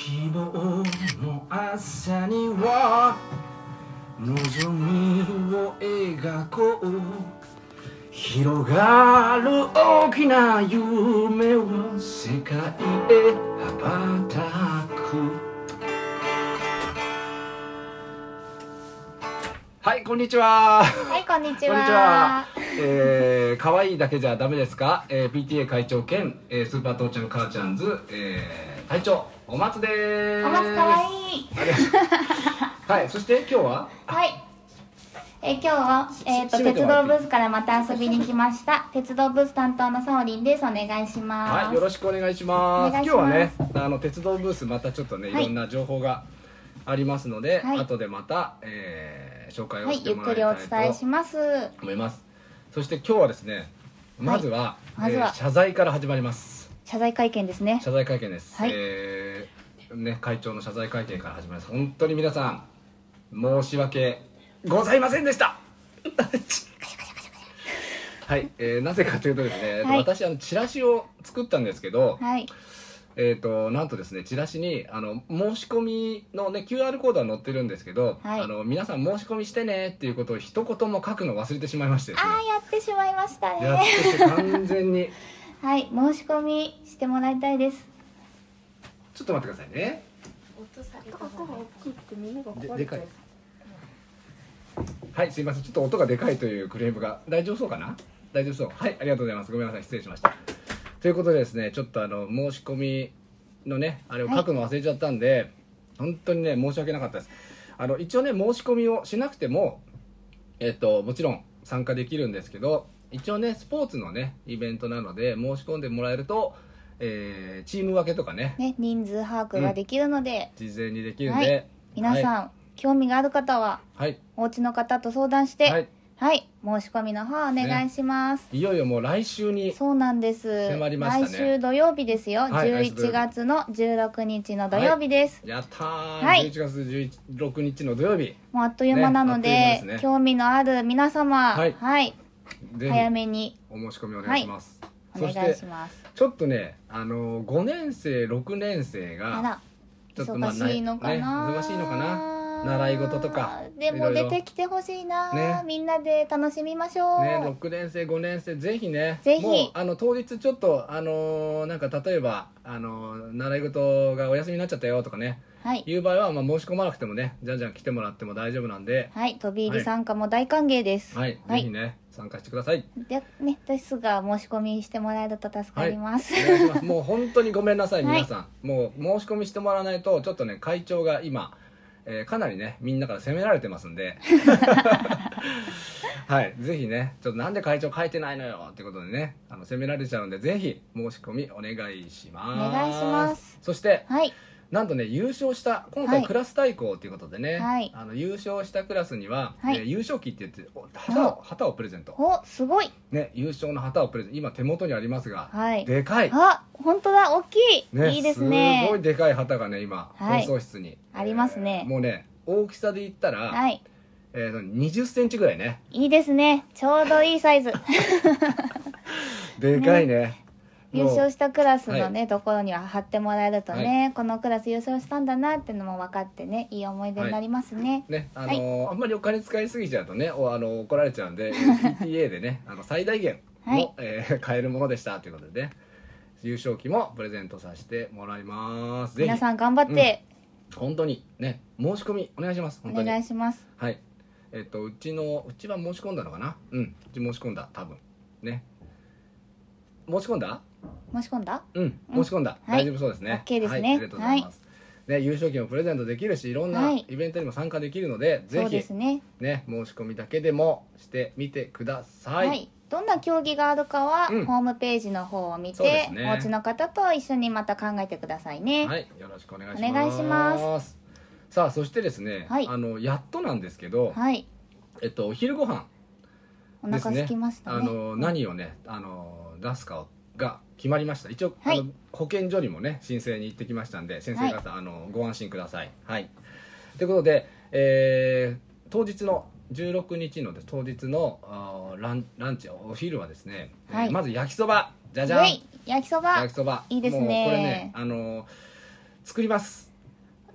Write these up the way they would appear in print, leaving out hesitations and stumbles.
希望の朝には望みを描こう。広がる大きな夢を世界へ羽ばたく。はい、こんにちは。 はい、こんにちこんにちは。 は。可愛いだけじゃダメですか。PTA 会長兼、スーパー父ちゃん母ちゃんズ、隊長お松です。 お松かわいい。 はい、そして今日ははい。今日は、鉄道ブースからまた遊びに来ました。鉄道ブース担当のサオリンです。お願いします。 はい、よろしくお願いします。 お願いし今日ますはね、鉄道ブースまたちょっとね、いはいろんな情報がありますので、 はい後でまた、紹介はい、 をしてゆっくりおもらいたい伝えします。 と思います。そして今日はですね、まずは、 まずは謝罪から始まります。 謝罪会見ですね。 謝罪会見です。 はい会長の謝罪会見から始まります。本当に皆さん申し訳ございませんでした。はい、なぜかというとですね、 はい私チラシを作ったんですけど、 はい。 なんとですね、チラシに申し込みのね QR コードは載ってるんですけど、 はい皆さん申し込みしてねっていうことを一言も書くの忘れてしまいましてですね、 やってしまいましたやっね。 てて完全にはい、申し込みしてもらいたいです。 ちょっと待ってくださいね。 音下げた音が大きいって耳が壊れちゃう。 でかい。はい、すいません、ちょっと音がでかいというクレームが。大丈夫そうかな。大丈夫そう。はい、ありがとうございます。ごめんなさい、失礼しました。ということでですね、ちょっと申し込みのねあれを書くの忘れちゃったんで、本当にね申し訳なかったです。一応ね申し込みをしなくてももちろん参加できるんですけど、一応ねスポーツのねイベントなので申し込んでもらえると、チーム分けとかねね、人数把握ができるので、 事前にできるんで、 はい、皆さん、興味がある方ははいお家の方と相談して、 はい、 はい、申し込みの方お願いします。 いよいよもう来週にそうなんです。 迫りましたね来週土曜日ですよ。 はい来週土曜日 11月の16日の土曜日です。 やったー、 はい 11月16日の土曜日、 もうあっという間なので、 ねあっという間ですね興味のある皆様、 はいぜひ早めにお申し込みお願いします、 お願そしていします。 ちょっとね5年生6年生があら、 ちょっと忙しいのかな、 ね、忙しいのかな、習い事とかでもいろいろ出てきてほしいな、 ねみんなで楽しみましょう。 ね、6年生5年生ぜひね、 ぜひもう当日ちょっとなんか例えば習い事がお休みになっちゃったよとかねはい、 いう場合は、申し込まなくてもねじゃんじゃん来てもらっても大丈夫なんで、 はい、飛び入り参加も大歓迎です。 はい、ぜひね参加してください。 でね、ですが申し込みしてもらえると助かります。 お願いします。もう本当にごめんなさい、 はい皆さん。もう申し込みしてもらわないとちょっとね会長が今、かなりねみんなから責められてますんではいぜひねちょっとなんで会長書いてないのよっていうことでね責められちゃうんで、ぜひ申し込みお願いします。 お願いします。 そしてはい、 なんとね優勝した今はい回クラス対抗ということでね、 はい優勝したクラスには、 はい優勝旗って言って旗をプレゼント、 お、すごい。 ね、優勝の旗をプレゼント、今手元にありますが、 はいでかい、 あ、本当だ、大きい。 ね、 いいですね。 すごいでかい旗がね今、 はい放送室にありますねもうね大きさで言ったら、 はい、 20センチぐらいね、 いいですね。ちょうどいいサイズ。 でかいね優勝したクラスのはね、ところには貼ってもらえるとね、このクラス優勝したんだなっていうのも分かってね、いい思い出になりますね。 ねはいあんまりお金使いすぎちゃうとね怒られちゃうんでPTA でね最大限の、 はい買えるものでしたということでね、優勝旗もプレゼントさせてもらいます。ぜひ皆さん頑張って、 本当にね申し込みお願いします。本当にお願いします。 はい。うちは申し込んだのかな。うち申し込んだ、多分ね。申し込んだ？ 申し込んだ？ 申し込んだ。 はい大丈夫そうですね。 OK ですねはい、ありがとうございます。ね、優勝旗もプレゼントできるし、いろんなはいイベントにも参加できるので、ぜそうでひすね。 ね申し込みだけでもしてみてくださ。 はいい。どんな競技があるかは、 うんホームページの方を見て、 そうですねお家の方と一緒にまた考えてくださいね。 はい、よろしくお願いします。 お願いしますさあ、そしてですね、 はいやっとなんですけど、 はい。 お昼ご飯おですね。 腹空きましたね。 何をね出すかが決まりました。一応、 はい保健所にもね申請に行ってきましたんで、先生方、ご安心ください。はい。ということで、当日の16日の当日のランチお昼はですね、 はいまず焼きそば、じゃじゃん、 イェイ焼きそば焼きそばいいですね。 もうこれね作ります。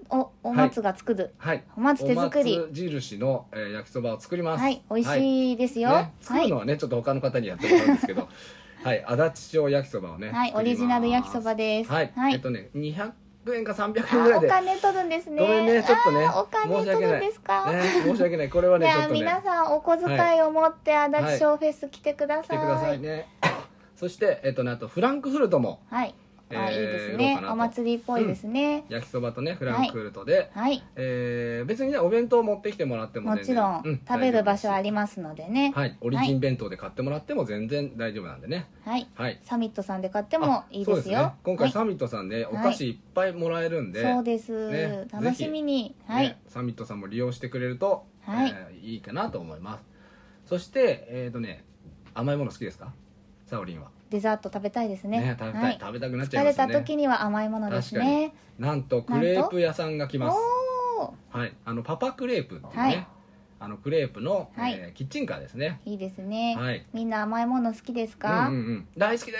お松が作る、 はい、 お松手作りお松印の、焼きそばを作ります。 はい、美味しいですよ、 ね、作るのはね、ちょっと他の方にやってもらうんですけどはい、足立町焼きそばをね、 はい、オリジナル焼きそばです。 はい、 はい、 200円か300円ぐらいで。 お金取るんですね。 ごめんね、ちょっとね、 お金取るんですか。 ね、申し訳ない。これはね、ちょっとね。 皆さんお小遣いを持って足立小フェス来てください。 来てくださいね。そしてあとフランクフルトも。 はい。いいですね。お祭りっぽいですね。 焼きそばとね、フランクフルトで。 はい。 別にね、お弁当を持ってきてもらってももちろん食べる場所ありますのでね。 はい。オリジン弁当で買ってもらっても全然大丈夫なんでね。 はい。サミットさんで買ってもいいですよ。 今回サミットさんでお菓子いっぱいもらえるんで。 そうです。楽しみに。はい。 サミットさんも利用してくれるといいかなと思います。そして甘いもの好きですか？サオリンは。 デザート食べたいですね。 食べたい、食べたくなっちゃいますね。 疲れた時には甘いものですね。 なんとクレープ屋さんが来ます。はい、パパクレープっていうね、クレープのキッチンカーですね。 いいですね。みんな甘いもの好きですか？ 大好きです。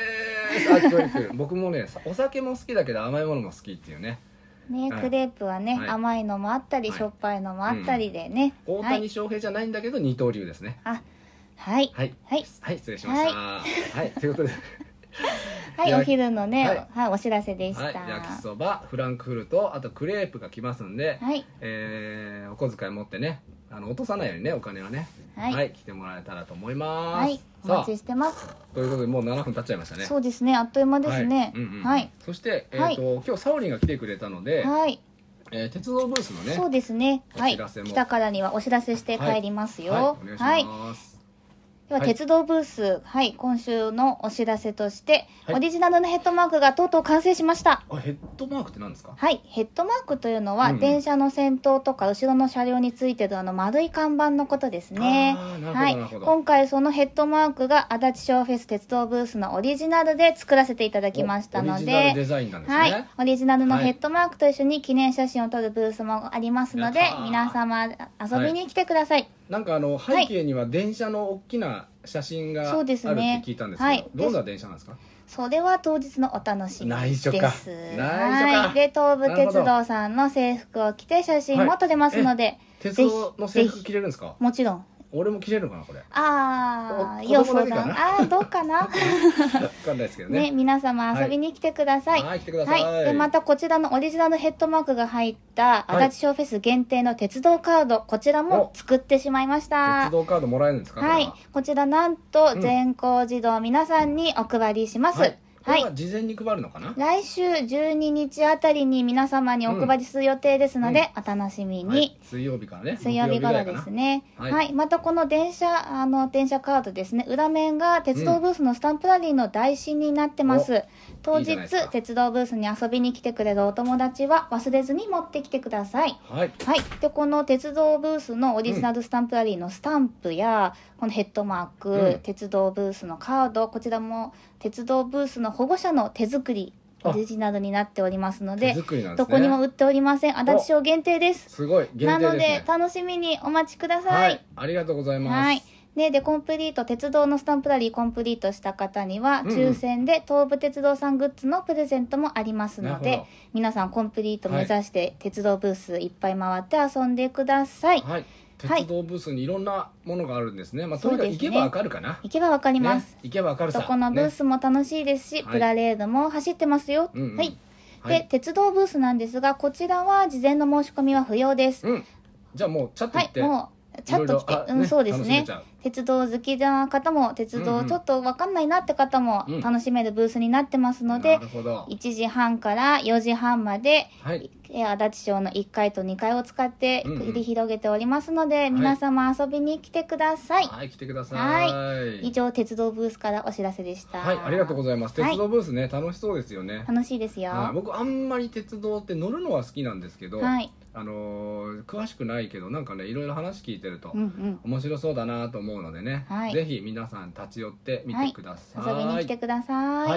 僕もね、お酒も好きだけど甘いものも好きっていうね。 ね、クレープはね、甘いのもあったりしょっぱいのもあったりでね。 大谷翔平じゃないんだけど二刀流ですね。 はいはい失礼しました。はいということではい、お昼のねお知らせでした。 焼きそば、フランクフルト、あとクレープが来ますんで、お小遣い持ってね、落とさないようにね、お金はね、来てもらえたらと思います。 お待ちしてます。 ということでもう7分経っちゃいましたね。 そうですね、あっという間ですね。はい。 そして今日サオリンが来てくれたので、鉄道ブースのね、 そうですね、来たからにはお知らせして帰りますよ。 お願いします。 では鉄道ブース、今週のお知らせとして、オリジナルのヘッドマークがとうとう完成しました。 ヘッドマークって何ですか？ はい、ヘッドマークというのは、電車の先頭とか後ろの車両についてる丸い看板のことですね。はい、今回そのヘッドマークが足立小フェス鉄道ブースのオリジナルで作らせていただきましたので、 オリジナルデザインなんですね。 はい、オリジナルのヘッドマークと一緒に記念写真を撮るブースもありますので、皆様遊びに来てください。 なんか背景には電車の大きな写真があるって聞いたんですけど、どんな電車なんですか？ それは当日のお楽しみです。 内緒か。 で、東武鉄道さんの制服を着て写真も撮れますので、 鉄道の制服着れるんですか？ もちろん。 俺も着れるのかなこれ。 要相談。どうかな。わかんないですけどね。 皆様遊びに来てください。 はい、来てください。 で、またこちらのオリジナルヘッドマークが入った足立小フェス限定の鉄道カード、こちらも作ってしまいました。 鉄道カードもらえるんですか？ はい、こちらなんと全校児童皆さんにお配りします。 これは事前に配るのかな？ 来週12日あたりに皆様にお配りする予定ですので、お楽しみに。 水曜日からね。 水曜日頃ですね。はい。またこの電車カードですね。裏面が鉄道ブースのスタンプラリーの台紙になってます。当日鉄道ブースに遊びに来てくれるお友達は忘れずに持ってきてください。はい。で、この鉄道ブースのオリジナルスタンプラリーのスタンプや、このヘッドマーク、鉄道ブースのカード、こちらも鉄道ブースの保護者の手作りオリジナルになっておりますので、どこにも売っておりません。足立小限定です。 すごい限定ですね。 なので楽しみにお待ちください。 ありがとうございます。 でコンプリート、鉄道のスタンプラリーコンプリートした方には、抽選で東武鉄道さんグッズのプレゼントもありますので、皆さんコンプリート目指して鉄道ブースいっぱい回って遊んでください。 鉄道ブースにいろんなものがあるんですね。とにかく行けばわかるかな。 行けばわかります。 行けばわかるさ。 どこのブースも楽しいですし、プラレードも走ってますよ。はい。で、鉄道ブースなんですが、こちらは事前の申し込みは不要です。 じゃあもうチャット行って。 もうチャット来て、そうですね。鉄道好きな方も、鉄道ちょっと分かんないなって方も楽しめるブースになってますので、1時半から4時半まで、足立小の1階と2階を使って繰り広げておりますので、皆様遊びに来てください。 はい、来てください。 以上、鉄道ブースからお知らせでした。 はい、ありがとうございます。鉄道ブースね、楽しそうですよね。 楽しいですよ。 僕あんまり鉄道って乗るのは好きなんですけど、詳しくないけどなんかね、いろいろ話聞いてると面白そうだなと思うのでね、ぜひ皆さん立ち寄ってみてください。 遊びに来てください。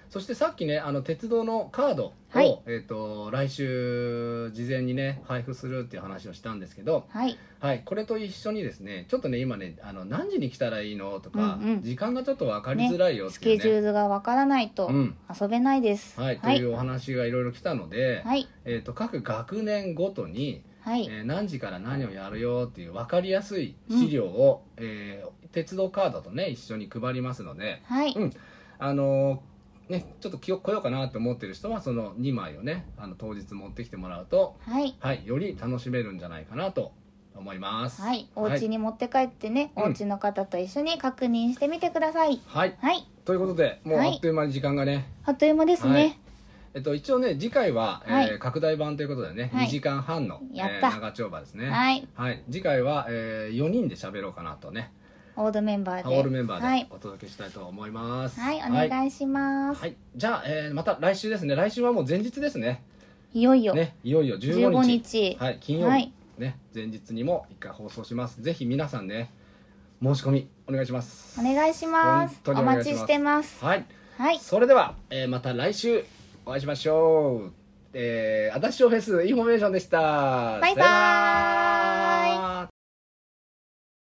そしてさっきね鉄道のカードを、 はい、 来週事前にね配布するっていう話をしたんですけど、 はい、 はい、これと一緒にですねちょっとね今ね何時に来たらいいのとか、 うんうん、 時間がちょっと分かりづらいよっね、 ていうね、 スケジュールが分からないと遊べないです、 はいというお話がいろいろ来たので、 はい、 各学年ごとに、 はい、 何時から何をやるよっていう分かりやすい資料を、鉄道カードとね一緒に配りますので、 はい、 ね、ちょっと来ようかなと思ってる人はその2枚をね当日持ってきてもらうと、 はい、 はい、より楽しめるんじゃないかなと思います。 はい、お家に持って帰ってね、お家の方と一緒に確認してみてください。 はい、 はい、 ということでもうあっという間に時間がね、 あっという間ですね。 一応ね次回は、 はい拡大版ということでね、2時間半の、長丁場ですね。 はい、 次回は、4人で喋ろうかなとね、 オールメンバーでお届けしたいと思います。 はい、お願いします。 はい、じゃあ、また来週ですね。来週はもう前日ですね。 いよいよ 15日、はい、金曜日、 はい、 ね、前日にも1回放送します。ぜひ皆さんね申し込みお願いします。 お願いします。お待ちしてます。 はい、 はい、 それでは、また来週お会いしましょう。足立小フェスインフォメーションでした。 バイバーイ。